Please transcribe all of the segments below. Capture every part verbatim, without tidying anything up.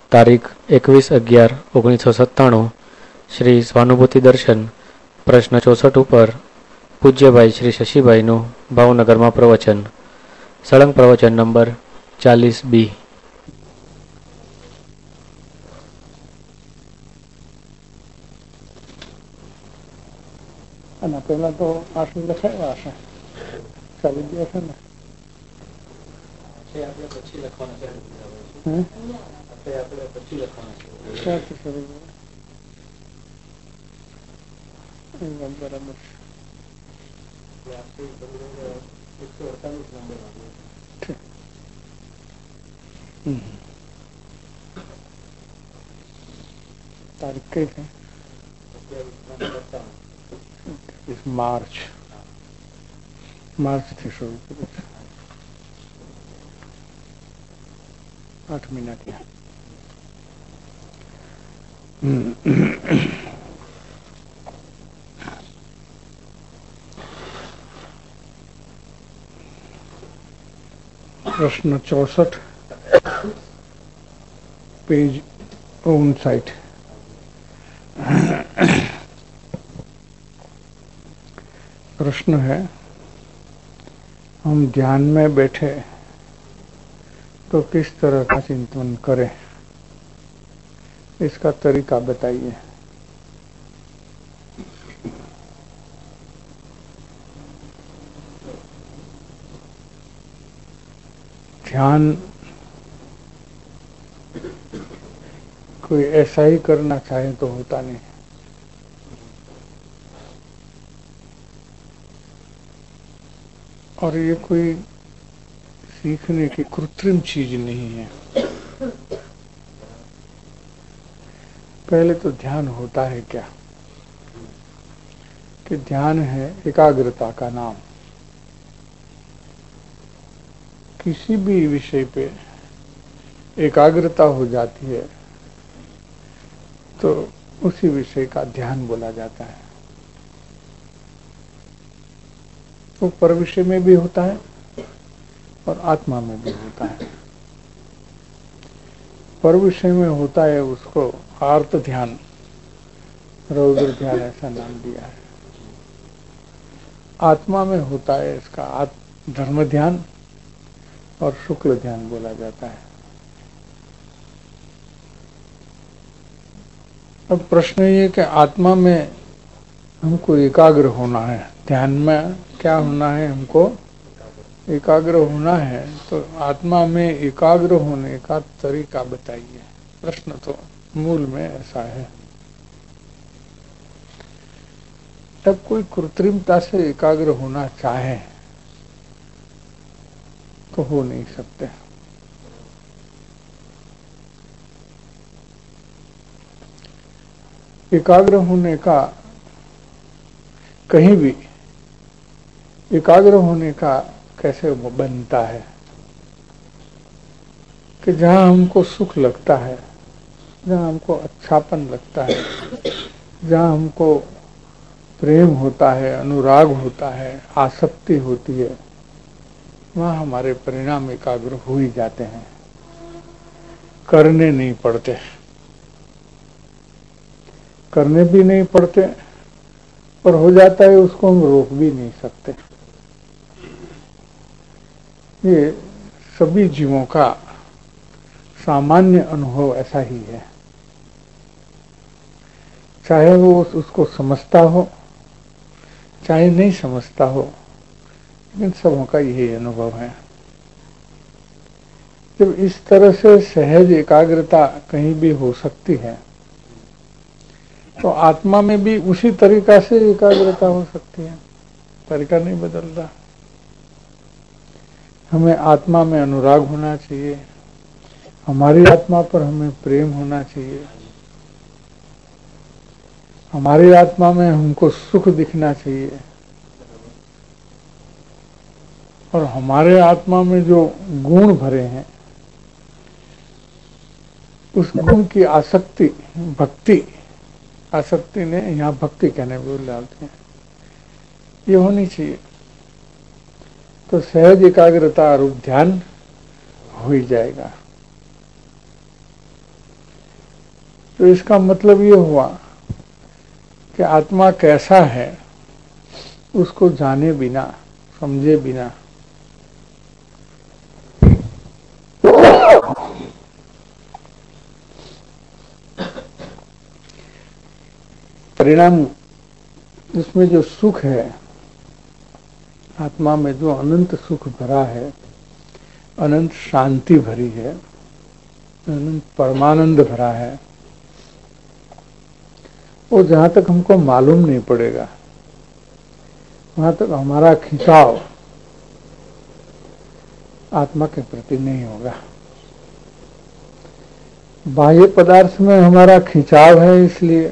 तारीख एकवीस अगियार ओगनीसो सत्ताणु श्री स्वानुभूति दर्शन प्रश्न चौसठ पर पूज्य भाई श्री शशिभाई नु भावनगर में प्रवचन सळंग प्रवचन नंबर चालीस बी। पहला तो आसन लखाया हशे चाली दिया था ना પછી લખવાના છે હે આપણે આપણે પછી લખવાના છે ક્યાં છે સર એ બરાબર છે આપણે એક सौ अड़तालीस नंबर आ गया ठीक हम्म तारीख कई है इस मार्च मार्च से शुरू करो आठ महीना किया। प्रश्न चौसठ पेज उनसाठ। प्रश्न है, हम ध्यान में बैठे तो किस तरह का चिंतन करें, इसका तरीका बताइए। ध्यान कोई ऐसा ही करना चाहे तो होता नहीं। और ये कोई सीखने की कृत्रिम चीज नहीं है। पहले तो ध्यान होता है क्या, कि ध्यान है एकाग्रता का नाम। किसी भी विषय पे एकाग्रता हो जाती है तो उसी विषय का ध्यान बोला जाता है। वो पर विषय में भी होता है और आत्मा में भी होता है। पर विषय में होता है उसको आर्त ध्यान, रौद्र ध्यान ऐसा नाम दिया है। आत्मा में होता है इसका धर्म ध्यान और शुक्ल ध्यान बोला जाता है। अब प्रश्न ये कि आत्मा में हमको एकाग्र होना है, ध्यान में क्या होना है, हमको एकाग्र होना है, तो आत्मा में एकाग्र होने का तरीका बताइए। प्रश्न तो मूल में ऐसा है। तब कोई कृत्रिमता से एकाग्र होना चाहे तो हो नहीं सकते। एकाग्र होने का कहीं भी एकाग्र होने का कैसे बनता है कि जहां हमको सुख लगता है, जहां हमको अच्छापन लगता है, जहां हमको प्रेम होता है, अनुराग होता है, आसक्ति होती है, वहां हमारे परिणाम एकाग्र हो ही जाते हैं, करने नहीं पड़ते। करने भी नहीं पड़ते और हो जाता है, उसको हम रोक भी नहीं सकते। ये सभी जीवों का सामान्य अनुभव ऐसा ही है, चाहे वो उसको समझता हो चाहे नहीं समझता हो, लेकिन सबों का यही अनुभव है। जब इस तरह से सहज एकाग्रता कहीं भी हो सकती है तो आत्मा में भी उसी तरीका से एकाग्रता हो सकती है। तरीका नहीं बदलता। हमें आत्मा में अनुराग होना चाहिए, हमारी आत्मा पर हमें प्रेम होना चाहिए, हमारी आत्मा में हमको सुख दिखना चाहिए, और हमारे आत्मा में जो गुण भरे हैं उस गुण की आसक्ति, भक्ति, आसक्ति ने यहाँ भक्ति कहने बोल डालते हैं, ये होनी चाहिए। तो सहज एकाग्रता रूप ध्यान हो ही जाएगा। तो इसका मतलब ये हुआ कि आत्मा कैसा है उसको जाने बिना, समझे बिना परिणाम, इसमें जो सुख है, आत्मा में जो अनंत सुख भरा है, अनंत शांति भरी है, अनंत परमानंद भरा है, वो जहां तक हमको मालूम नहीं पड़ेगा वहां तक हमारा खिंचाव आत्मा के प्रति नहीं होगा। बाह्य पदार्थ में हमारा खिंचाव है, इसलिए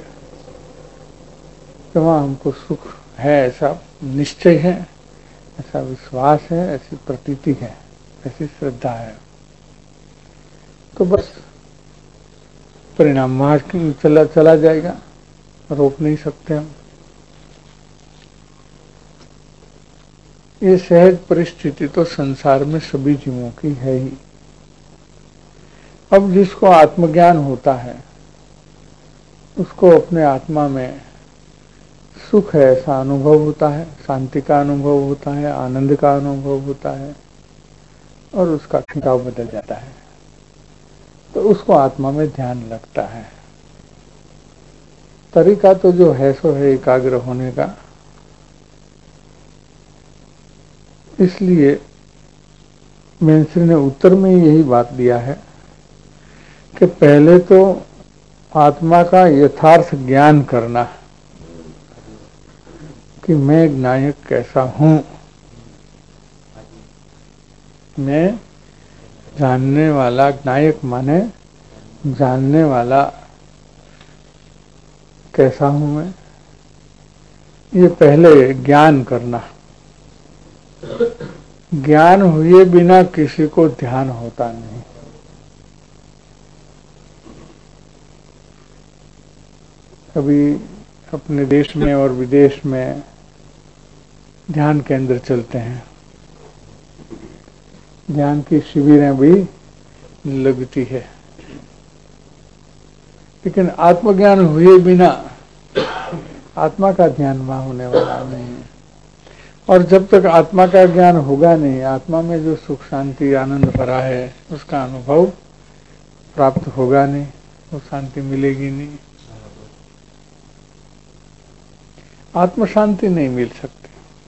कि वहां हमको सुख है ऐसा निश्चय है, ऐसा विश्वास है, ऐसी प्रतीति है, ऐसी श्रद्धा है, तो बस परिणाम वहां चला चला जाएगा, रोक नहीं सकते हम। ये सहज परिस्थिति तो संसार में सभी जीवों की है ही। अब जिसको आत्मज्ञान होता है उसको अपने आत्मा में सुख है ऐसा अनुभव होता है, शांति का अनुभव होता है, आनंद का अनुभव होता है, और उसका खिंचाव बदल जाता है, तो उसको आत्मा में ध्यान लगता है। तरीका तो जो है सो है एकाग्र होने का। इसलिए मेंश्री ने उत्तर में यही बात दिया है कि पहले तो आत्मा का यथार्थ ज्ञान करना कि मैं ज्ञायक कैसा हूं, मैं जानने वाला, ज्ञायक माने जानने वाला कैसा हूं मैं, ये पहले ज्ञान करना। ज्ञान हुए बिना किसी को ध्यान होता नहीं। कभी अपने देश में और विदेश में ध्यान केंद्र चलते हैं, ध्यान की शिविरें भी लगती है, लेकिन आत्मज्ञान हुए बिना आत्मा का ध्यान वहां होने वाला नहीं है। और जब तक आत्मा का ज्ञान होगा नहीं, आत्मा में जो सुख शांति आनंद भरा है उसका अनुभव प्राप्त होगा नहीं, वो शांति मिलेगी नहीं, आत्म शांति नहीं मिल सकती।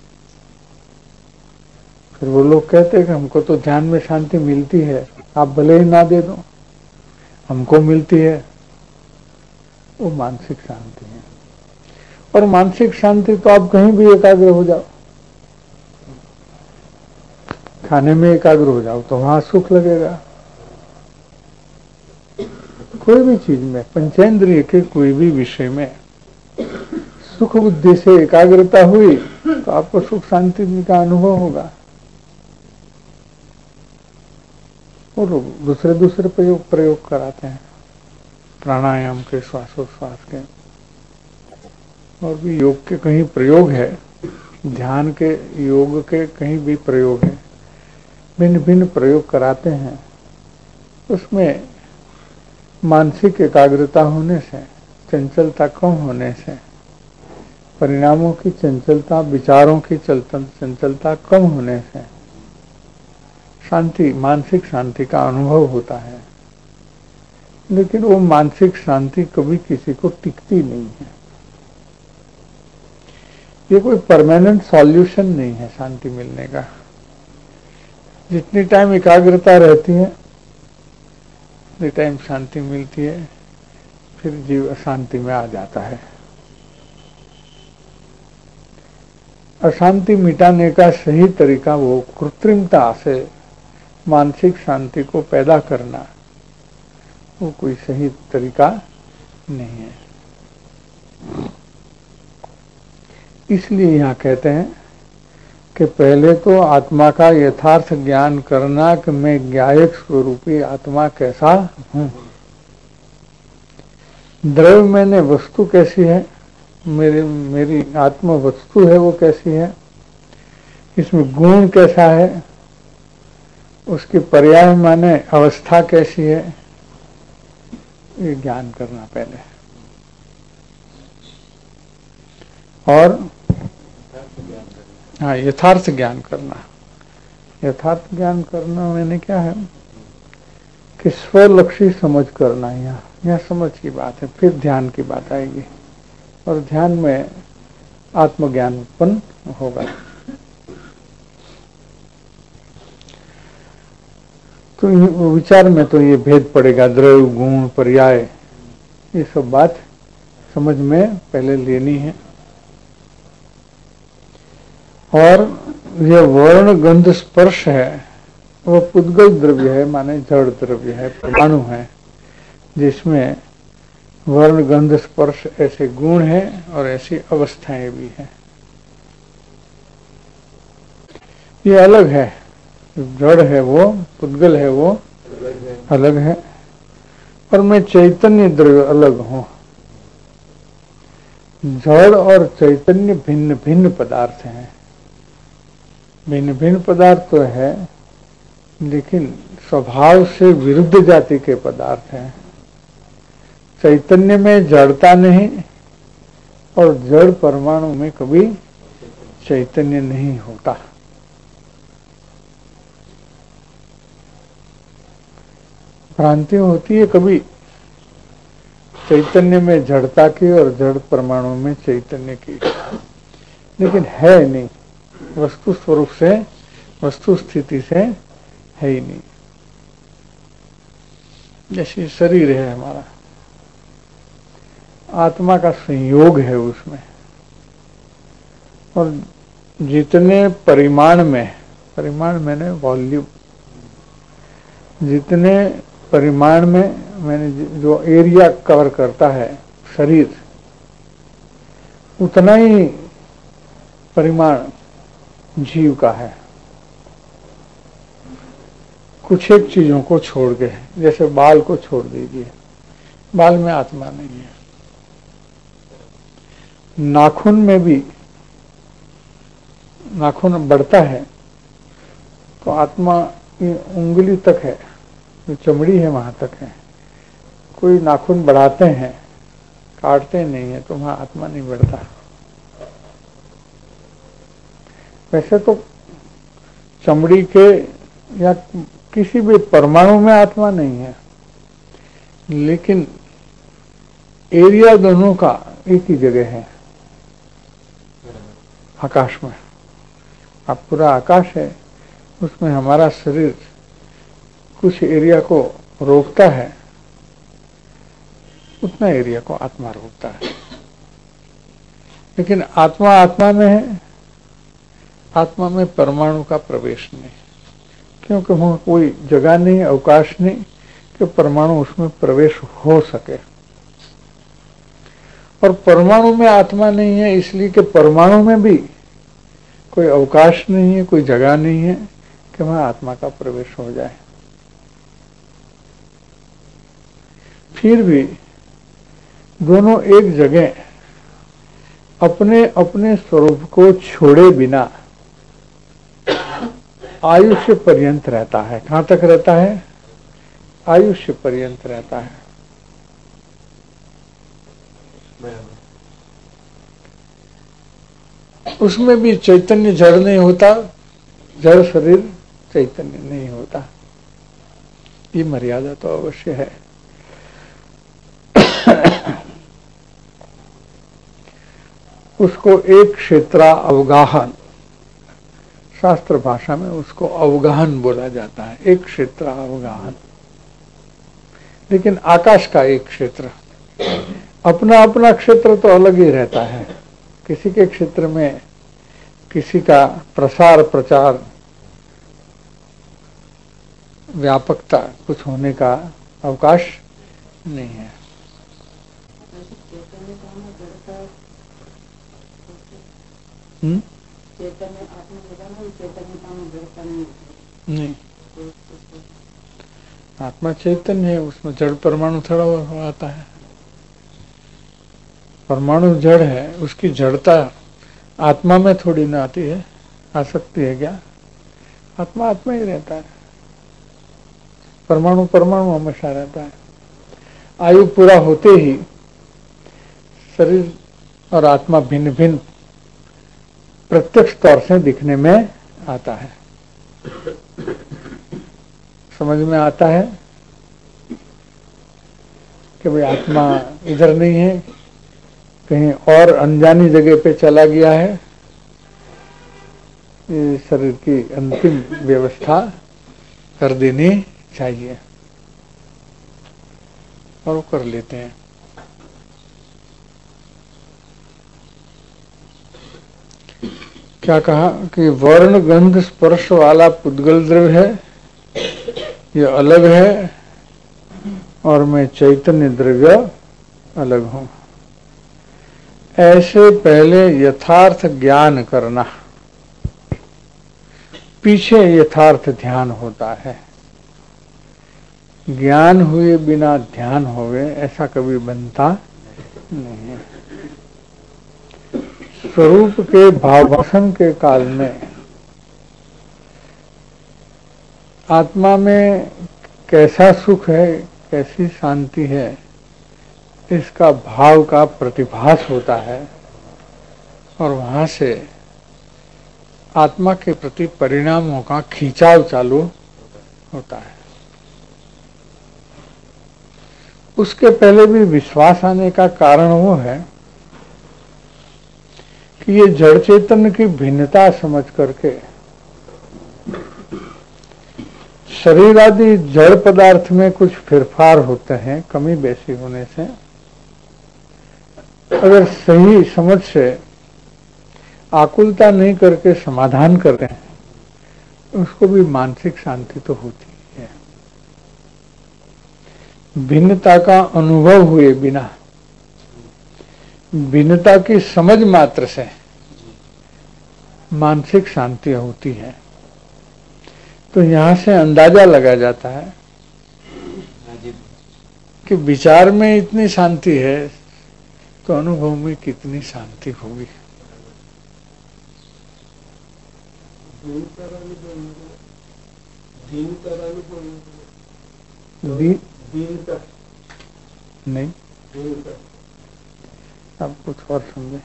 फिर वो लोग कहते हैं कि हमको तो ध्यान में शांति मिलती है, आप भले ही ना दे दो, हमको मिलती है। वो मानसिक शांति है, और मानसिक शांति तो आप कहीं भी एकाग्र हो जाओ, खाने में एकाग्र हो जाओ तो वहां सुख लगेगा। कोई भी चीज में, पंचेंद्रिय के कोई भी विषय में सुख बुद्धि से एकाग्रता हुई तो आपको सुख शांति का अनुभव होगा। और दूसरे दूसरे प्रयोग प्रयोग कराते हैं, प्राणायाम के, श्वासोच्छ्वास के, और भी योग के कहीं प्रयोग है, ध्यान के, योग के कहीं भी प्रयोग है, भिन्न भिन्न प्रयोग कराते हैं। उसमें मानसिक एकाग्रता होने से, चंचलता कम होने से, परिणामों की चंचलता, विचारों की चंचलता कम होने से शांति, मानसिक शांति का अनुभव होता है। लेकिन वो मानसिक शांति कभी किसी को टिकती नहीं है। ये कोई परमानेंट सॉल्यूशन नहीं है शांति मिलने का। जितनी टाइम एकाग्रता रहती है उतनी टाइम शांति मिलती है, फिर जीव अशांति में आ जाता है। अशांति मिटाने का सही तरीका वो कृत्रिमता से मानसिक शांति को पैदा करना, वो कोई सही तरीका नहीं है। इसलिए यहाँ कहते हैं कि पहले तो आत्मा का यथार्थ ज्ञान करना कि मैं ज्ञायक स्वरूपी आत्मा कैसा हूँ। द्रव्य मैंने वस्तु कैसी है, मेरी मेरी आत्मा वस्तु है वो कैसी है, इसमें गुण कैसा है, उसकी पर्याय माने अवस्था कैसी है, ये ज्ञान करना पहले। और हाँ, यथार्थ ज्ञान करना। यथार्थ ज्ञान करना मैंने क्या है कि स्वलक्षी समझ करना। यहाँ यहाँ समझ की बात है, फिर ध्यान की बात आएगी और ध्यान में आत्मज्ञान उत्पन्न होगा। तो विचार में तो ये भेद पड़ेगा, द्रव्य गुण पर्याय, ये सब बात समझ में पहले लेनी है। और ये वर्ण गंध स्पर्श है वो पुद्गल द्रव्य है, माने जड़ द्रव्य है, परमाणु है, जिसमें वर्ण गंध स्पर्श ऐसे गुण है और ऐसी अवस्थाएं भी हैं। ये अलग है, जड़ है वो, पुद्गल है वो अलग है, और मैं चैतन्य द्रव्य अलग हूं। जड़ और चैतन्य भिन्न भिन्न पदार्थ हैं। भिन्न भिन्न पदार्थ तो है, लेकिन स्वभाव से विरुद्ध जाति के पदार्थ हैं। चैतन्य में जड़ता नहीं और जड़ परमाणु में कभी चैतन्य नहीं होता। भ्रांति होती है कभी चैतन्य में जड़ता की और जड़ परमाणु में चैतन्य की, लेकिन है नहीं, वस्तु स्वरूप से, वस्तु स्थिति से है ही नहीं। जैसे शरीर है हमारा, आत्मा का संयोग है उसमें, और जितने परिमाण में, परिमाण मैंने वॉल्यूम, जितने परिमाण में मैंने जो एरिया कवर करता है शरीर, उतना ही परिमाण जीव का है। कुछ एक चीजों को छोड़ के, जैसे बाल को छोड़ दीजिए, बाल में आत्मा नहीं है। नाखून में भी, नाखून बढ़ता है तो आत्मा उंगली तक है, जो चमड़ी है वहां तक है। कोई नाखून बढ़ाते हैं, काटते नहीं है, तो वहां आत्मा नहीं बढ़ता। वैसे तो चमड़ी के या किसी भी परमाणु में आत्मा नहीं है, लेकिन एरिया दोनों का एक ही जगह है, आकाश में। अब पूरा आकाश है, उसमें हमारा शरीर कुछ एरिया को रोकता है, उतना एरिया को आत्मा रोकता है। लेकिन आत्मा आत्मा में है, आत्मा में परमाणु का प्रवेश नहीं, क्योंकि वहां कोई जगह नहीं, अवकाश नहीं कि परमाणु उसमें प्रवेश हो सके। और परमाणु में आत्मा नहीं है इसलिए कि परमाणु में भी कोई अवकाश नहीं है, कोई जगह नहीं है कि वहां आत्मा का प्रवेश हो जाए। फिर भी दोनों एक जगह अपने अपने स्वरूप को छोड़े बिना आयुष्य पर्यंत रहता है। कहां तक रहता है? आयुष्य पर्यंत रहता है। उसमें भी चैतन्य जड़ नहीं होता, जड़ शरीर चैतन्य नहीं होता। ये मर्यादा तो अवश्य है। उसको एक क्षेत्रा अवगाहन, शास्त्र भाषा में उसको अवगाहन बोला जाता है, एक क्षेत्र अवगाहन। लेकिन आकाश का एक क्षेत्र, अपना अपना क्षेत्र तो अलग ही रहता है। किसी के क्षेत्र में किसी का प्रसार प्रचार व्यापकता कुछ होने का अवकाश नहीं है। हम्म? नहीं, आत्मा चैतन्य है, उसमें जड़ परमाणु थोड़ा आता है। परमाणु जड़ है, उसकी जड़ता आत्मा में थोड़ी ना आती है, आ सकती है क्या? आत्मा आत्मा ही रहता है, परमाणु परमाणु हमेशा रहता है। आयु पूरा होते ही शरीर और आत्मा भिन्न भिन्न प्रत्यक्ष तौर से दिखने में आता है। समझ में आता है कि भाई आत्मा इधर नहीं है, कहीं और अनजानी जगह पे चला गया है। ये शरीर की अंतिम व्यवस्था कर देनी चाहिए और वो कर लेते हैं। क्या कहा कि वर्ण गंध स्पर्श वाला पुद्गल द्रव्य है, ये अलग है और मैं चैतन्य द्रव्य अलग हूं। ऐसे पहले यथार्थ ज्ञान करना, पीछे यथार्थ ध्यान होता है। ज्ञान हुए बिना ध्यान होवे ऐसा कभी बनता नहीं है। स्वरूप के भावासन के काल में आत्मा में कैसा सुख है, कैसी शांति है, इसका भाव का प्रतिभास होता है और वहां से आत्मा के प्रति परिणामों का खिंचाव चालू होता है। उसके पहले भी विश्वास आने का कारण वो है कि ये जड़ चेतन की भिन्नता समझ करके शरीर आदि जड़ पदार्थ में कुछ फेरफार होते हैं, कमी बेसी होने से अगर सही समझ से आकुलता नहीं करके समाधान करते हैं उसको भी मानसिक शांति तो होती है। भिन्नता का अनुभव हुए बिना, भिन्नता की समझ मात्र से मानसिक शांति होती है। तो यहां से अंदाजा लगा जाता है कि विचार में इतनी शांति है तो अनुभव में कितनी शांति होगी। नहीं, अब कुछ और समझे।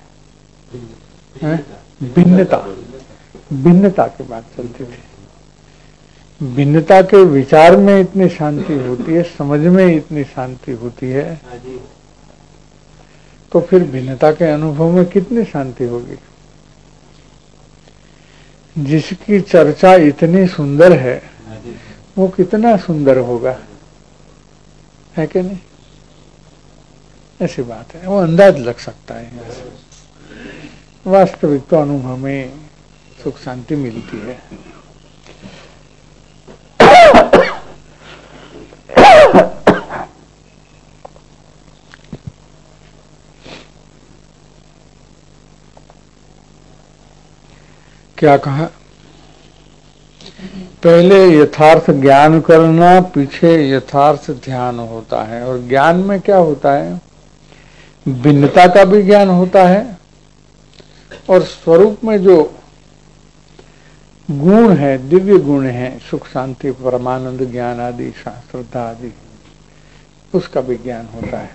भिन्नता, भिन्नता की बात चलती थी। भिन्नता के विचार में इतनी शांति होती है, समझ में इतनी शांति होती है, तो फिर भिन्नता के अनुभव में कितनी शांति होगी। जिसकी चर्चा इतनी सुंदर है वो कितना सुंदर होगा, है कि नहीं? ऐसी बात है, वो अंदाज लग सकता है। यहाँ से वास्तविक तो अनुभव में सुख शांति मिलती है। क्या कहा? पहले यथार्थ ज्ञान करना, पीछे यथार्थ ध्यान होता है। और ज्ञान में क्या होता है? भिन्नता का भी ज्ञान होता है और स्वरूप में जो गुण है, दिव्य गुण है, सुख शांति परमानंद ज्ञान आदि, श्रद्धा आदि, उसका भी ज्ञान होता है।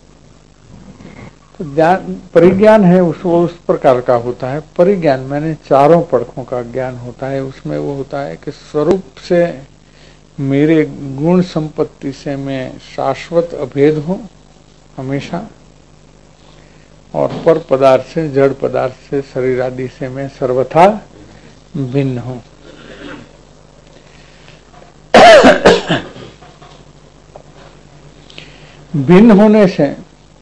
तो ज्ञान परिज्ञान है उस वो उस प्रकार का होता है। परिज्ञान मैंने चारों पड़खों का ज्ञान होता है। उसमें वो होता है कि स्वरूप से, मेरे गुण संपत्ति से मैं शाश्वत अभेद हूँ हमेशा, और पर पदार्थ से, जड़ पदार्थ से, शरीर आदि से मैं सर्वथा भिन्न हूँ। भिन्न होने से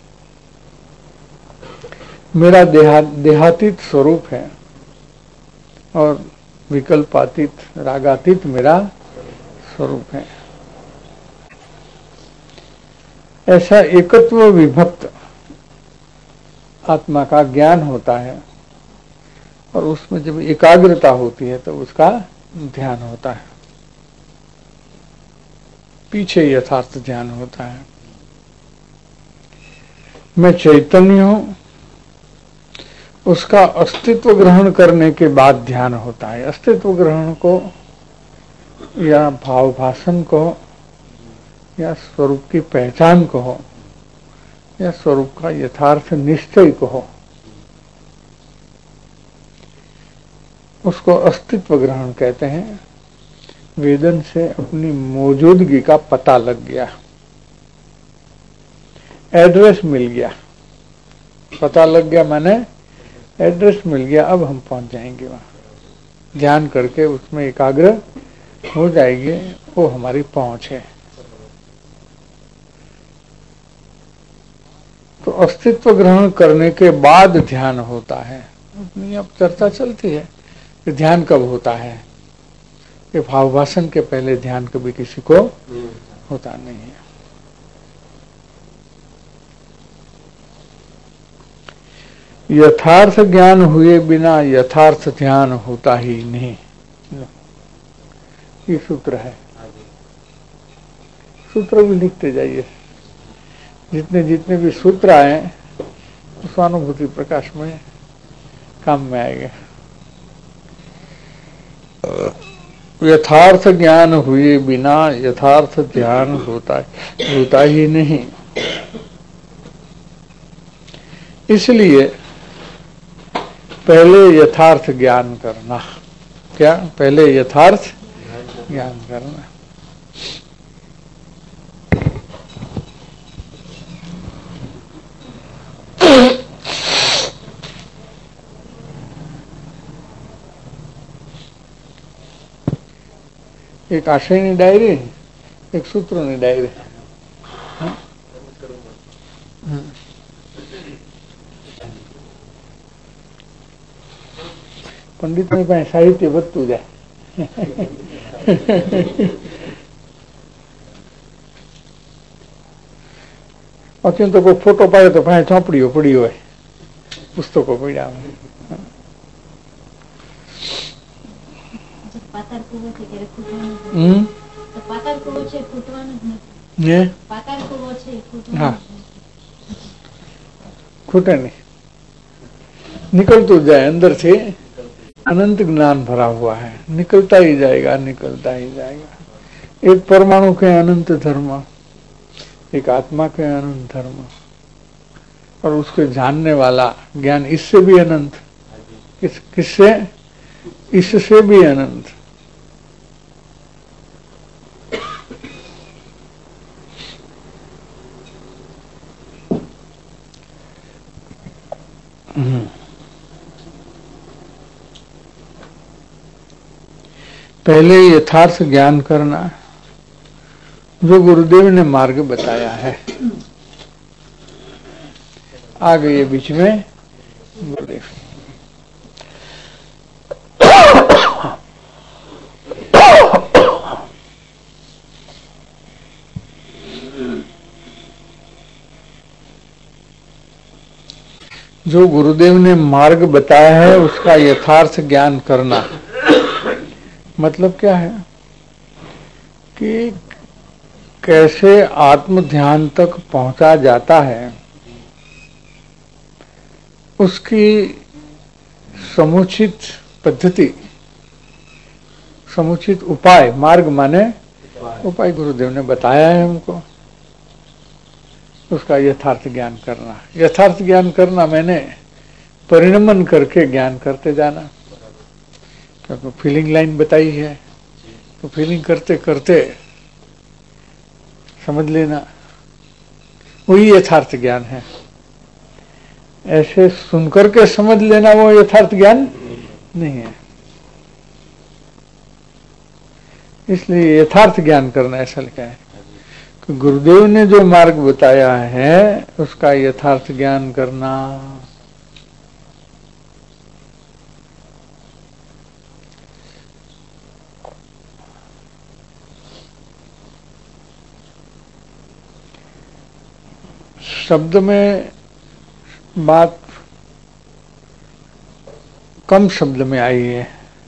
मेरा देहा देहातीत स्वरूप है और विकल्पातीत, रागातीत मेरा स्वरूप है। ऐसा एकत्व विभक्त आत्मा का ज्ञान होता है और उसमें जब एकाग्रता होती है तो उसका ध्यान होता है। पीछे यथार्थ ध्यान होता है। मैं चैतन्य हूं, उसका अस्तित्व ग्रहण करने के बाद ध्यान होता है। अस्तित्व ग्रहण को या भाव भाषण को या स्वरूप की पहचान कहो या स्वरूप का यथार्थ निश्चय कहो, उसको अस्तित्व ग्रहण कहते हैं। वेदन से अपनी मौजूदगी का पता लग गया, एड्रेस मिल गया। पता लग गया माने एड्रेस मिल गया। अब हम पहुंच जाएंगे वहां, ध्यान करके उसमें एकाग्र हो जाएंगे, वो हमारी पहुंच है। तो अस्तित्व ग्रहण करने के बाद ध्यान होता है। अपनी अब चर्चा चलती है कि ध्यान कब होता है, कि भावभाषण के पहले ध्यान कभी किसी को होता नहीं है। यथार्थ ज्ञान हुए बिना यथार्थ ध्यान होता ही नहीं, ये सूत्र है। सूत्र भी लिखते जाइए, जितने जितने भी सूत्र आए स्वानुभूति प्रकाश में काम में आएगा। यथार्थ ज्ञान हुए बिना यथार्थ ध्यान होता होता ही नहीं। इसलिए पहले यथार्थ ज्ञान करना। क्या? पहले यथार्थ ज्ञान करना। एक आशयની ડાયરી, એક સૂત્રોની ડાયરી। પંડિતની પાસે સાહિત્ય વધતું જાય। અત્યંત કોઈ ફોટો પાડે તો પાસે ચોપડીઓ પડી હોય, પુસ્તકો પડ્યા હોય। हाँ, खूटे नहीं, निकलते जाए अंदर से। अनंत ज्ञान भरा हुआ है, निकलता ही जाएगा, निकलता ही जाएगा। एक परमाणु के अनंत धर्म, एक आत्मा के अनंत धर्म, और उसके जानने वाला ज्ञान इससे भी अनंत। किस किससे? इससे भी अनंत। पहले यथार्थ ज्ञान करना, जो गुरुदेव ने मार्ग बताया है। आ गए बीच में गुरुदेव। जो गुरुदेव ने मार्ग बताया है उसका यथार्थ ज्ञान करना मतलब क्या है कि कैसे आत्म ध्यान तक पहुंचा जाता है, उसकी समुचित पद्धति, समुचित उपाय। मार्ग माने उपाय गुरुदेव ने बताया है हमको, उसका यथार्थ ज्ञान करना। यथार्थ ज्ञान करना मैंने परिणमन करके ज्ञान करते जाना। क्योंकि फीलिंग लाइन बताई है, तो फीलिंग करते करते समझ लेना, वही यथार्थ ज्ञान है। ऐसे सुनकर के समझ लेना वो यथार्थ ज्ञान नहीं है। इसलिए यथार्थ ज्ञान करना ऐसा लिखा है कि गुरुदेव ने जो मार्ग बताया है उसका यथार्थ ज्ञान करना। शब्द में बात कम शब्द में आई है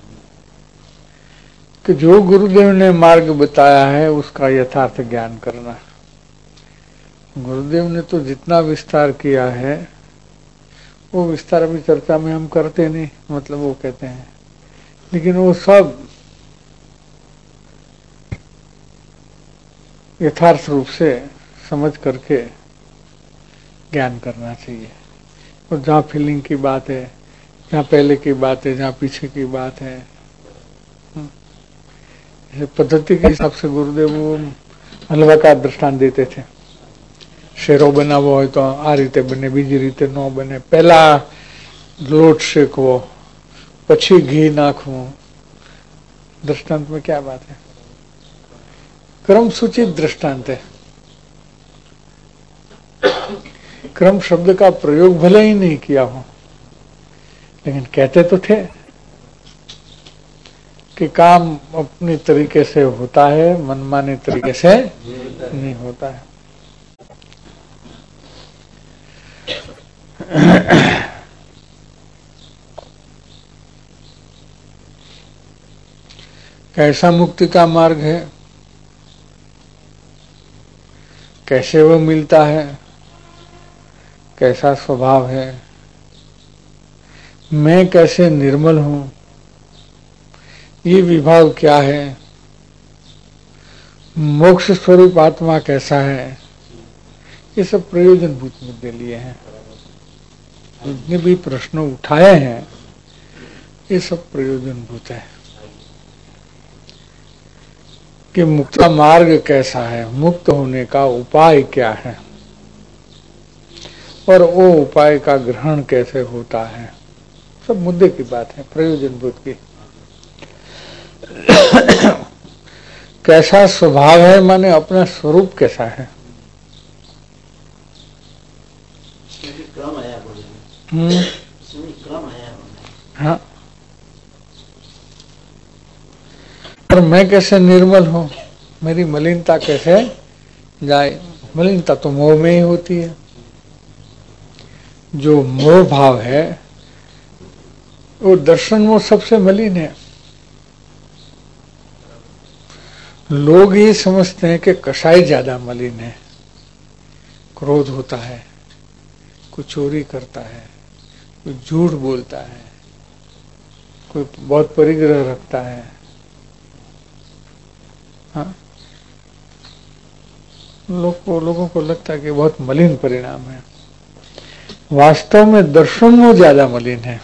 कि जो गुरुदेव ने मार्ग बताया है उसका यथार्थ ज्ञान करना। गुरुदेव ने तो जितना विस्तार किया है वो विस्तार अभी चर्चा में हम करते नहीं, मतलब वो कहते हैं, लेकिन वो सब यथार्थ रूप से समझ करके ज्ञान करना चाहिए। और जहाँ फीलिंग की बात है, जहाँ पहले की बात है, जहाँ पीछे की बात है, जैसे पद्धति के हिसाब से गुरुदेव वो हलवा का दृष्टांत देते थे। શેરો બનાવવો હોય તો આ રીતે બને, બીજી રીતે ન બને। પહેલા લોટ શેકવો, પછી ઘી નાખવું। दृष्टांत में क्या बात है? क्रम सूचित दृष्टांत है। क्रम शब्द का प्रयोग भले ही नहीं किया हो, लेकिन कहते तो थे कि काम अपनी तरीके से होता है, मनमाने तरीके से नहीं होता है। कैसा मुक्ति का मार्ग है, कैसे वह मिलता है, कैसा स्वभाव है, मैं कैसे निर्मल हूं, ये विभाव क्या है, मोक्ष स्वरूप आत्मा कैसा है, ये सब प्रयोजनभूत मुद्दे लिए हैं। जितने भी प्रश्न उठाए हैं ये सब प्रयोजनभूत है कि मुक्त का मार्ग कैसा है, मुक्त होने का उपाय क्या है, और वो उपाय का ग्रहण कैसे होता है। सब मुद्दे की बात है, प्रयोजनभूत की। कैसा स्वभाव है माने अपना स्वरूप कैसा है। हम्म हाँ, और मैं कैसे निर्मल हूं, मेरी मलिनता कैसे जाए। मलिनता तो मोह में ही होती है। जो मोह भाव है वो दर्शन मोह सबसे मलिन है। लोग ये समझते हैं कि कसाई ज्यादा मलिन है। क्रोध होता है, कोई चोरी करता है, कोई झूठ बोलता है, कोई बहुत परिग्रह रखता है। हाँ, लोग को लोगों को लगता है कि बहुत मलिन परिणाम है। वास्तव में दर्शन में ज्यादा मलिन है।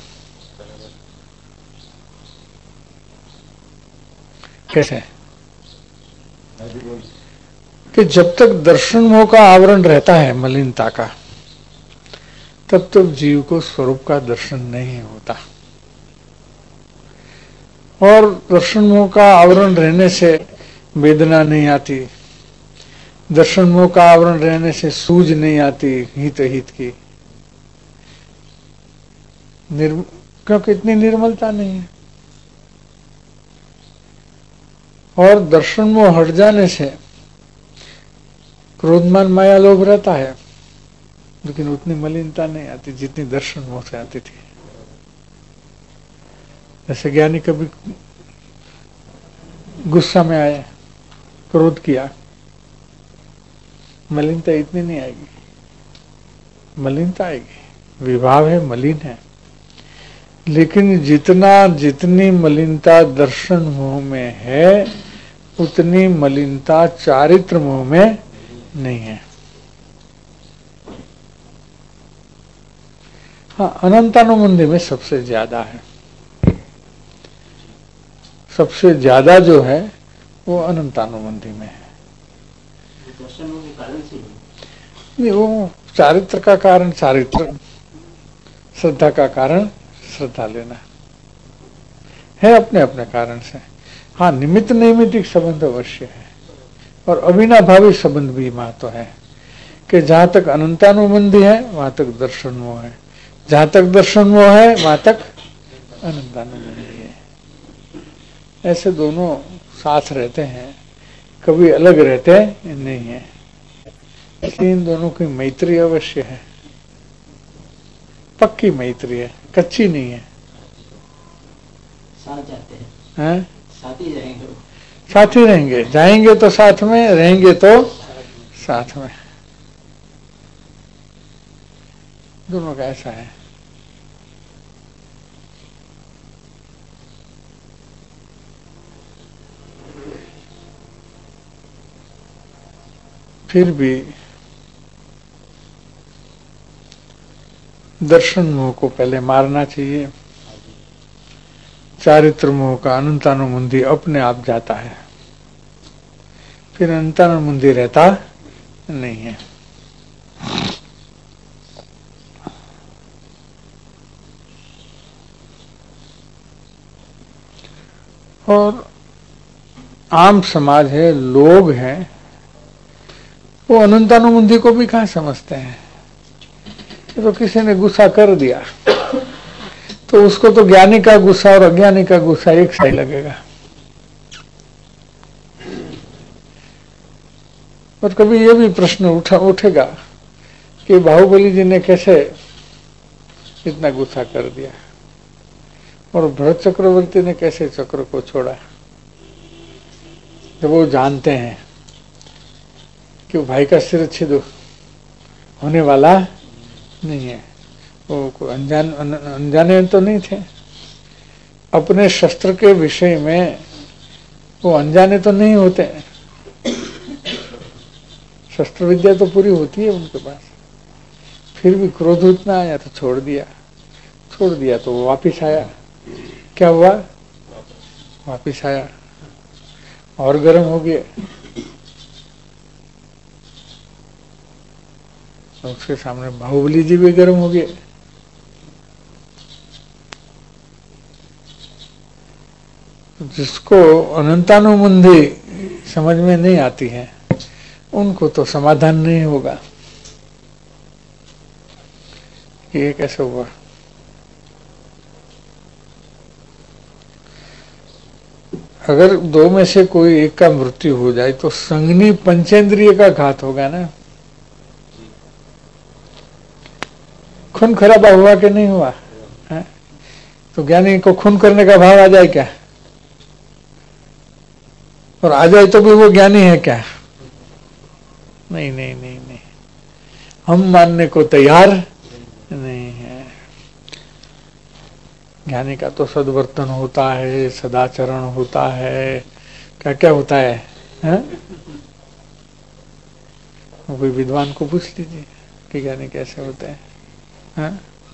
कैसे? कि जब तक दर्शन मोह का आवरण रहता है मलिनता का, तब तक जीव को स्वरूप का दर्शन नहीं होता। और दर्शन मोह का आवरण रहने से वेदना नहीं आती, दर्शन मोह का आवरण रहने से सूझ नहीं आती हित हित की, निर्म... क्योंकि इतनी निर्मलता नहीं है। और दर्शन मोह हट जाने से क्रोधमान माया लोभ रहता है, लेकिन उतनी मलिनता नहीं आती जितनी दर्शन मोह से आती थी। जैसे ज्ञानी कभी गुस्सा में आए, क्रोध किया, मलिनता इतनी नहीं आएगी। मलिनता आएगी, विभाव है, मलिन है, लेकिन जितना जितनी मलिनता दर्शन मोह में है उतनी मलिनता चारित्र मोह में नहीं है। हाँ, अनंतानुबंधी में सबसे ज्यादा है। सबसे ज्यादा जो है वो अनंतानुबंधी में है। नहीं, वो चारित्र का कारण चारित्र, श्रद्धा का कारण श्रद्धा लेना है, अपने अपने कारण से। हाँ, निमित्त नैमित्तिक संबंध अवश्य है, और अविनाभावी संबंध भी महत्व है कि जहां तक अनंतानुबंधी है वहां तक दर्शन मोह है, जहां तक दर्शन मोह है वहां तक अनंतानुबंधी है। ऐसे दोनों साथ रहते हैं, कभी अलग रहते नहीं है। इसलिए इन दोनों की मैत्री अवश्य है, पक्की मैत्री है, कच्ची नहीं है। साथ जाते हैं, हैं? साथ ही जाएंगे, साथ ही रहेंगे, जाएंगे तो साथ में, रहेंगे तो साथ में। दोनों का ऐसा है। फिर भी दर्शन मोह को पहले मारना चाहिए। चारित्र मोह का अनंतानुमुंदी अपने आप जाता है, फिर अनंतानुमुंदी रहता नहीं है। और आम समाज है, लोग हैं, वो अनंतानुमुंदी को भी कहाँ समझते हैं। तो किसी ने गुस्सा कर दिया तो उसको तो ज्ञानी का गुस्सा और अज्ञानी का गुस्सा एक सा ही लगेगा। और कभी ये भी प्रश्न उठा उठेगा कि बाहुबली जी ने कैसे इतना गुस्सा कर दिया और भरत चक्रवर्ती ने कैसे चक्र को छोड़ा, जब वो जानते हैं कि वो भाई का सिर छिद होने वाला नहीं है। वो अनजान अनजाने तो नहीं थे, अपने शस्त्र के विषय में वो अनजाने तो नहीं होते। शस्त्र विद्या तो पूरी होती है उनके पास, फिर भी क्रोध उतना आया तो छोड़ दिया। छोड़ दिया तो वो वापिस आया। क्या हुआ? वापिस आया और गर्म हो गया। उसके सामने बाहुबली जी भी गर्म हो गए। जिसको अनंतानुमुंदी समझ में नहीं आती है उनको तो समाधान नहीं होगा कि ये कैसे हुआ। अगर दो में से कोई एक का मृत्यु हो जाए तो संगनी पंचेंद्रिय का घात होगा ना। खून खराबा हुआ कि नहीं हुआ है? तो ज्ञानी को खून करने का भाव आ जाए क्या? और आ जाए तो भी वो ज्ञानी है क्या? नहीं नहीं नहीं नहीं, हम मानने को तैयार नहीं है। ज्ञानी का तो सद्वर्तन होता है, सदाचरण होता है, क्या क्या होता है, है? कोई विद्वान को पूछ लीजिए कि ज्ञानी कैसे होते हैं, है?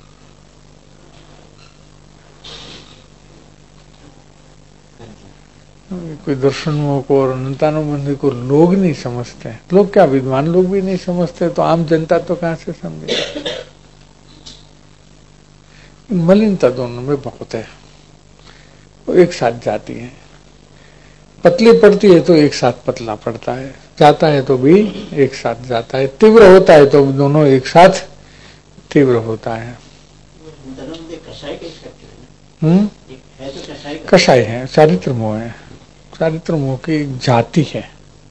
कोई दर्शन मोह को और अनंतानुबंधी को लोग नहीं समझते। लोग क्या, विद्वान लोग भी नहीं समझते तो आम जनता तो कहां से समझे। मलिनता दोनों में बहुत है, वो एक साथ जाती है। पतली पड़ती है तो एक साथ पतला पड़ता है, जाता है तो भी एक साथ जाता है, तीव्र होता है तो दोनों एक साथ तीव्र होता है। हम्म कषाय है, चारित्र मोह है। चारित्र मोह की एक जाति है।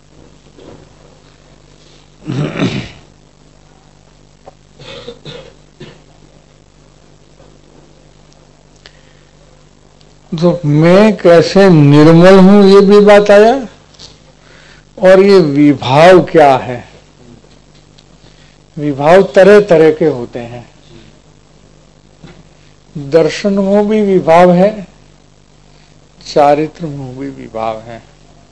तो मैं कैसे निर्मल हूं ये भी बात आया, और ये विभाव क्या है। विभाव तरह तरह के होते हैं। दर्शन मोह भी विभाव है, चारित्र मोह भी विभाव है,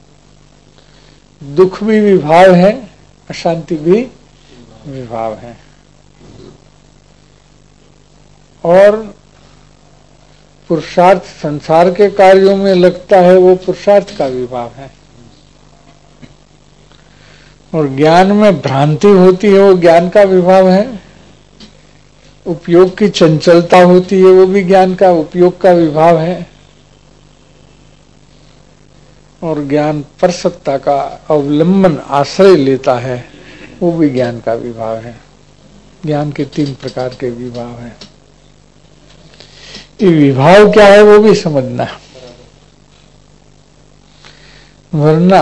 दुख भी विभाव है, अशांति भी विभाव है। और पुरुषार्थ संसार के कार्यों में लगता है वो पुरुषार्थ का विभाव है, और ज्ञान में भ्रांति होती है वो ज्ञान का विभाव है। उपयोग की चंचलता होती है वो भी ज्ञान का उपयोग का विभाव है, और ज्ञान परसत्ता का अवलंबन आश्रय लेता है वो भी ज्ञान का विभाव है। ज्ञान के तीन प्रकार के विभाव हैं। ये विभाव क्या है वो भी समझना, वरना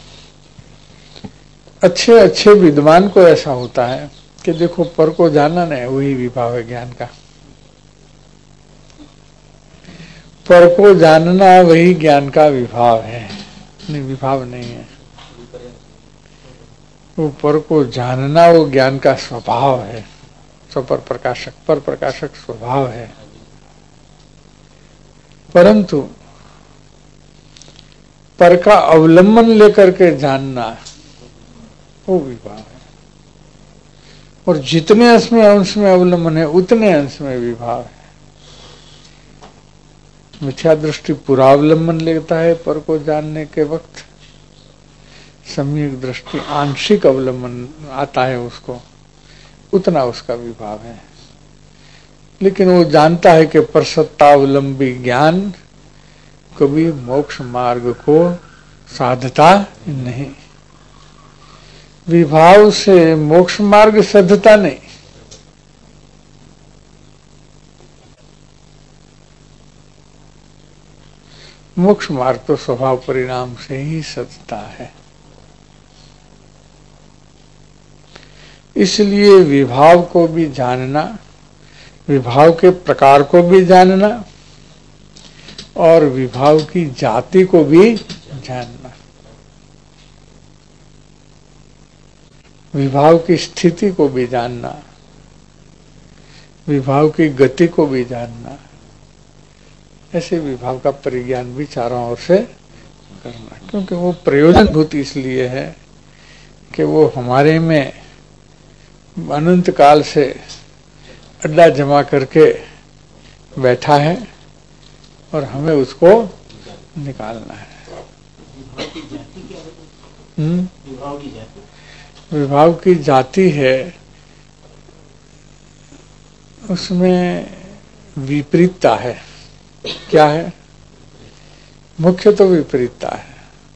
अच्छे अच्छे विद्वान को ऐसा होता है कि देखो पर को जानना है, वही विभाव है ज्ञान का। पर को जानना वही ज्ञान का विभाव है, नहीं विभाव नहीं है। वो पर को जानना वो ज्ञान का स्वभाव है, स्वपर प्रकाशक पर प्रकाशक स्वभाव है। परंतु पर का अवलंबन लेकर के जानना वो विभाव है। और जितने अंश में अंश में अवलंबन है उतने अंश में विभाव है। मिथ्या दृष्टि पूरा अवलंबन लेता है पर को जानने के वक्त, सम्यक दृष्टि आंशिक अवलंबन आता है उसको, उतना उसका विभाव है। लेकिन वो जानता है कि परसत्तावलंबी ज्ञान कभी मोक्ष मार्ग को साधता नहीं, विभाव से मोक्ष मार्ग साधता नहीं। मोक्ष मार्ग तो स्वभाव परिणाम से ही सजता है। इसलिए विभाव को भी जानना, विभाव के प्रकार को भी जानना और विभाव की जाति को भी जानना, विभाव की स्थिति को भी जानना, विभाव की गति को भी जानना, ऐसे विभाव का परिज्ञान भी चारों ओर से करना। क्योंकि वो प्रयोजनभूत इसलिए है कि वो हमारे में अनंत काल से अड्डा जमा करके बैठा है और हमें उसको निकालना है। हम्म विभाव की जाति, विभाव की जाति है, उसमें विपरीतता है। क्या है? मुख्य तो विपरीतता है।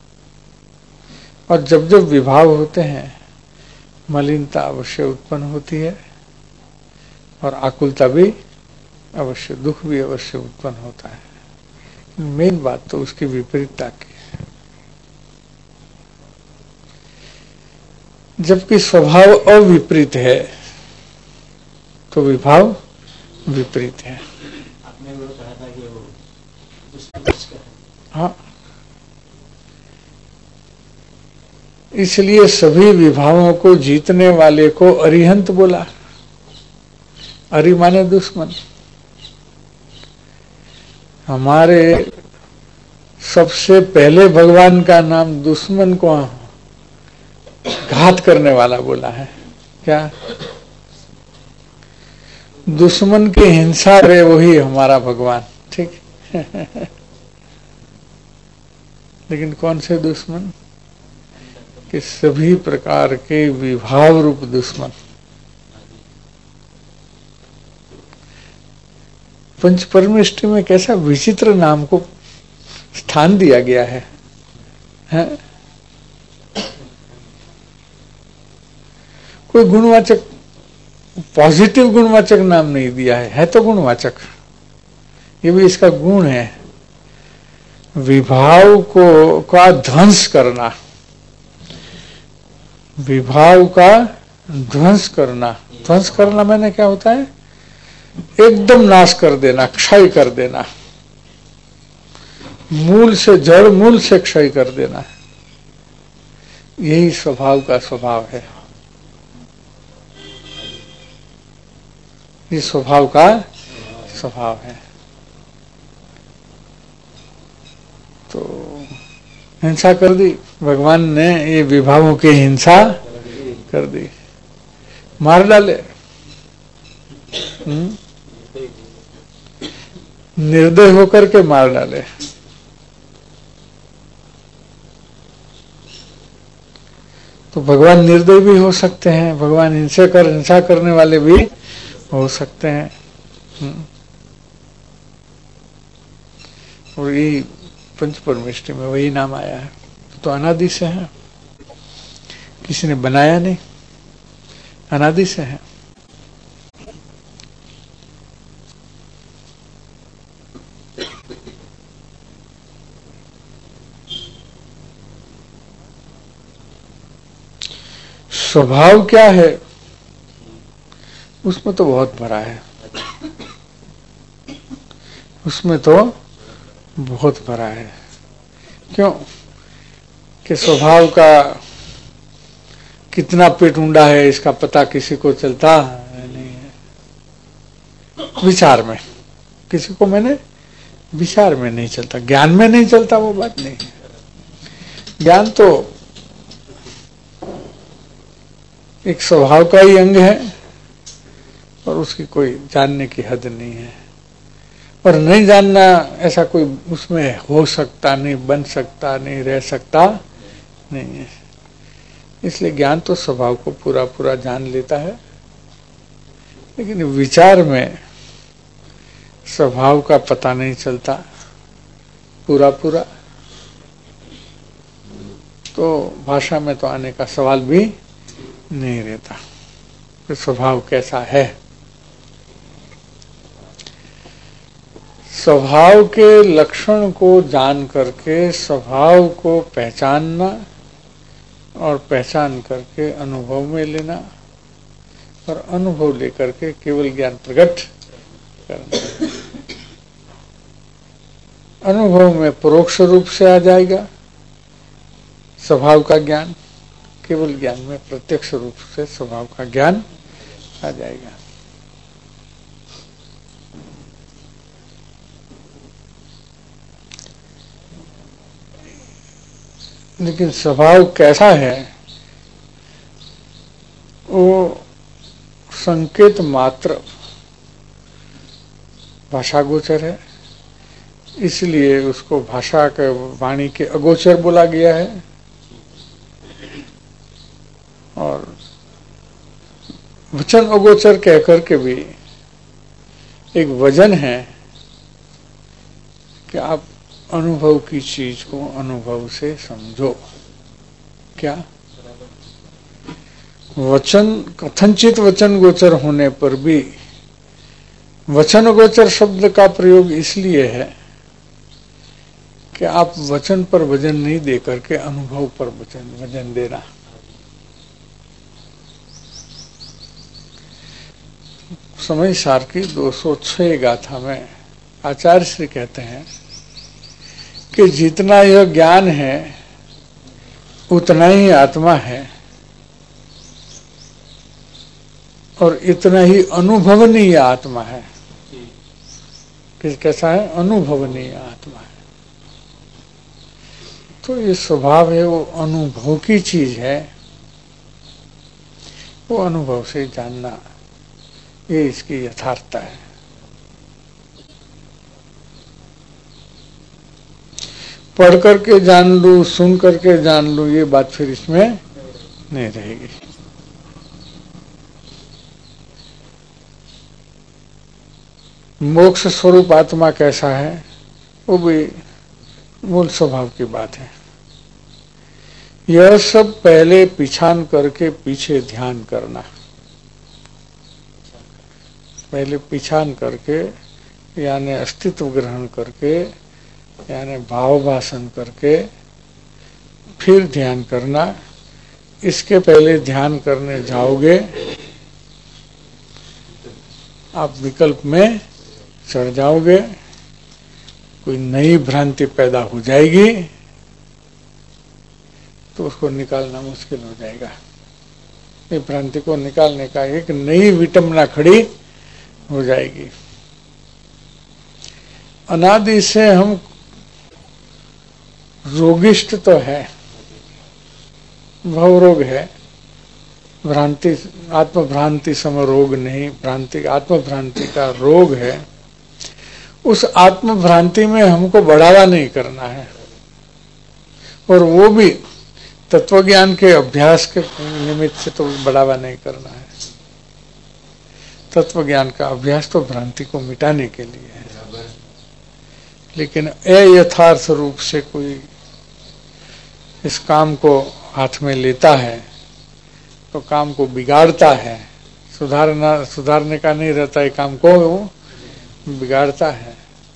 और जब जब विभाव होते हैं मलिनता अवश्य उत्पन्न होती है और आकुलता भी अवश्य, दुख भी अवश्य उत्पन्न होता है। मेन बात तो उसकी विपरीतता की है। जबकि स्वभाव अविपरीत है तो विभाव विपरीत है। आपने वो कहा था कि वो हाँ, इसलिए सभी विभावों को जीतने वाले को अरिहंत बोला। अरि माने दुश्मन। हमारे सबसे पहले भगवान का नाम दुश्मन को घात करने वाला बोला है। क्या? दुश्मन की हिंसा रे वही हमारा भगवान। ठीक लेकिन कौन से दुश्मन? कि सभी प्रकार के विभाव रूप दुश्मन। पंच परमेष्टि में कैसा विचित्र नाम को स्थान दिया गया है, है? कोई गुणवाचक पॉजिटिव गुणवाचक नाम नहीं दिया है, है तो गुणवाचक। ये भी इसका गुण है, विभाव को का ध्वंस करना, विभाव का ध्वंस करना। ध्वंस करना मैंने क्या होता है? एकदम नाश कर देना, क्षय कर देना, मूल से जड़, मूल से क्षय कर देना। यही स्वभाव का स्वभाव है। ये स्वभाव का स्वभाव है। तो हिंसा कर दी भगवान ने, ये विभावों की हिंसा कर दी, मार डाले। निर्दय होकर के मार डाले। तो भगवान निर्दय भी हो सकते हैं, भगवान हिंसा कर हिंसा करने वाले भी हो सकते हैं। और ये पंच परमेष्टि में वही नाम आया है। तो अनादि से है, किसी ने बनाया नहीं, अनादि से है। स्वभाव क्या है उसमें तो बहुत भरा है, उसमें तो बहुत भरा है। क्यों कि स्वभाव का कितना पेट ऊंडा है इसका पता किसी को चलता नहीं है। विचार में किसी को, मैंने विचार में नहीं चलता, ज्ञान में नहीं चलता, वो बात नहीं है। ज्ञान तो एक स्वभाव का ही अंग है और उसकी कोई जानने की हद नहीं है। और नहीं जानना ऐसा कोई उसमें हो सकता नहीं, बन सकता नहीं, रह सकता नहीं है। इसलिए ज्ञान तो स्वभाव को पूरा पूरा जान लेता है, लेकिन विचार में स्वभाव का पता नहीं चलता पूरा पूरा, तो भाषा में तो आने का सवाल भी नहीं रहता कि स्वभाव कैसा है। स्वभाव के लक्षण को जान करके स्वभाव को पहचानना और पहचान करके अनुभव में लेना और अनुभव लेकर के केवल ज्ञान प्रकट करना। अनुभव में परोक्ष रूप से आ जाएगा स्वभाव का ज्ञान, केवल ज्ञान में प्रत्यक्ष रूप से स्वभाव का ज्ञान आ जाएगा। लेकिन स्वभाव कैसा है वो संकेत मात्र भाषा गोचर है, इसलिए उसको भाषा के वाणी के अगोचर बोला गया है। और वचन अगोचर कहकर के भी एक वजन है कि आप अनुभव की चीज को अनुभव से समझो। क्या वचन कथनचित वचन गोचर होने पर भी वचन गोचर शब्द का प्रयोग इसलिए है कि आप वचन पर वजन नहीं दे करके अनुभव पर वचन वजन देना। समय सार की दो सौ छह गाथा में आचार्य श्री कहते हैं कि जितना यह ज्ञान है उतना ही आत्मा है और इतना ही अनुभवनीय आत्मा है। किस कैसा है? अनुभवनीय आत्मा है। तो ये स्वभाव है, वो अनुभव की चीज है, वो अनुभव से जानना, ये इसकी यथार्थता है। पढ़ करके जान लूं, सुन करके जान लूं, ये बात फिर इसमें नहीं रहेगी। मोक्ष स्वरूप आत्मा कैसा है वो भी मूल स्वभाव की बात है। यह सब पहले पिछान करके पीछे ध्यान करना, पहले पिछान करके यानी अस्तित्व ग्रहण करके यानी भाव भाषण करके फिर ध्यान करना। इसके पहले ध्यान करने जाओगे आप विकल्प में चढ़ जाओगे, कोई नई भ्रांति पैदा हो जाएगी तो उसको निकालना मुश्किल हो जाएगा। ये भ्रांति को निकालने का एक नई विटंबना खड़ी हो जाएगी। अनादि से हम रोगिष्ट तो है, भव रोग है, भ्रांति आत्म भ्रांति सम रोग नहीं, भ्रांति आत्म भ्रांति का रोग है। उस आत्म भ्रांति में हमको बढ़ावा नहीं करना है, और वो भी तत्व ज्ञान के अभ्यास के निमित्त से तो बढ़ावा नहीं करना है। तत्व ज्ञान का अभ्यास तो भ्रांति को मिटाने के लिए है, लेकिन अयथार्थ रूप से कोई इस काम को हाथ में लेता है तो काम को बिगाड़ता है। सुधारना सुधारने का नहीं रहता है, काम को वो बिगाड़ता है।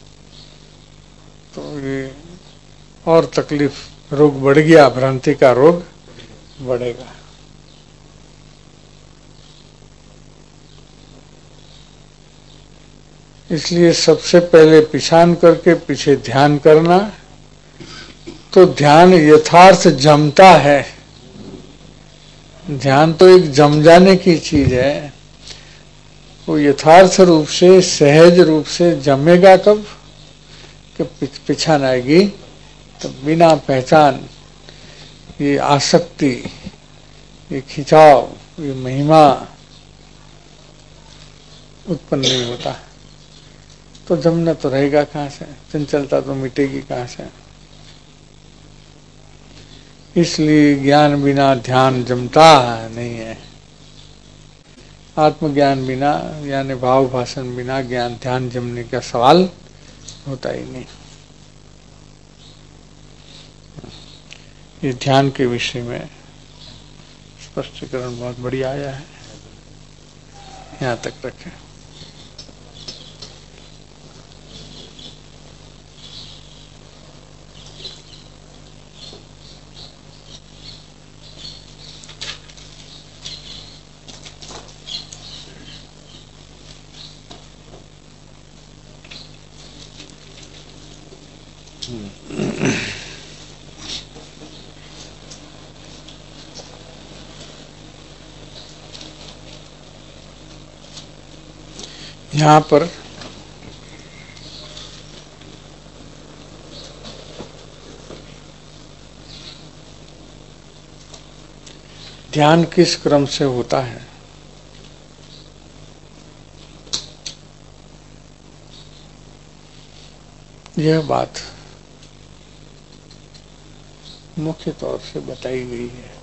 तो ये और तकलीफ, रोग बढ़ गया, भ्रांति का रोग बढ़ेगा। इसलिए सबसे पहले पिछान करके पीछे ध्यान करना। तो ध्यान यथार्थ जमता है। ध्यान तो एक जम जाने की चीज है, वो यथार्थ रूप से सहज रूप से जमेगा कब कि पिछान आएगी। तो बिना पहचान ये आसक्ति, ये खिंचाव, ये महिमा उत्पन्न नहीं होता, तो जमना तो रहेगा कहाँ से, चंचलता तो मिटेगी कहाँ से। इसलिए ज्ञान बिना ध्यान जमता नहीं है। आत्मज्ञान बिना यानी भाव भाषण बिना ज्ञान ध्यान जमने का सवाल होता ही नहीं। ये ध्यान के विषय में स्पष्टीकरण बहुत बढ़िया आया है, यहाँ तक रखें। यहाँ पर ध्यान किस क्रम से होता है, यह बात मुख्य तौर से बताई गई है।